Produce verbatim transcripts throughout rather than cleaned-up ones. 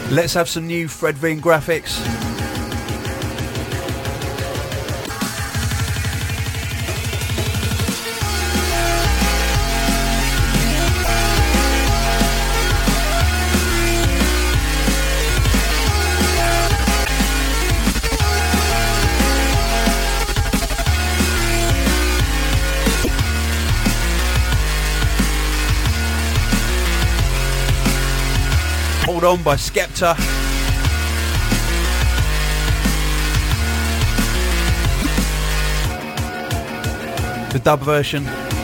Let's have some new Fred Veen graphics. Hold On by Skepta. The dub version.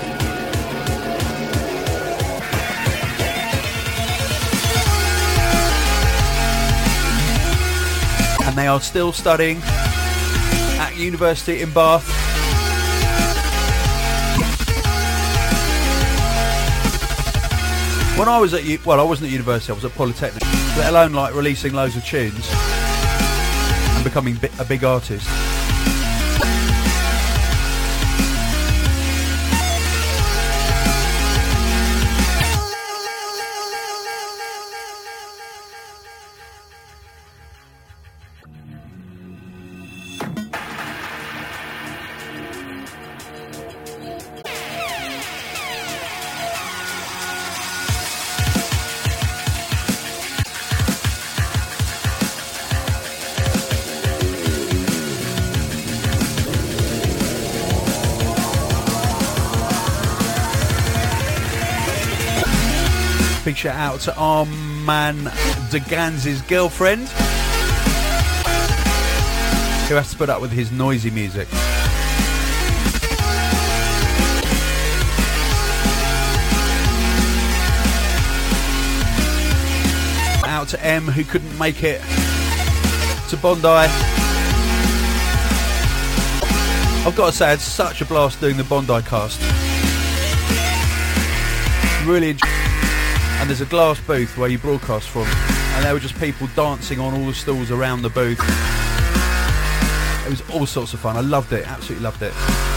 And they are still studying at university in Bath. When I was at, U- well, I wasn't at university, I was at Polytechnic, let alone like releasing loads of tunes and becoming bi- a big artist. Big shout out to Arman DeGanz's girlfriend, who has to put up with his noisy music. Out to M, who couldn't make it to Bondi. I've got to say, it's such a blast doing the Bondi cast. Really enjoy. And there's a glass booth where you broadcast from, and there were just people dancing on all the stalls around the booth. It was all sorts of fun. I loved it, absolutely loved it.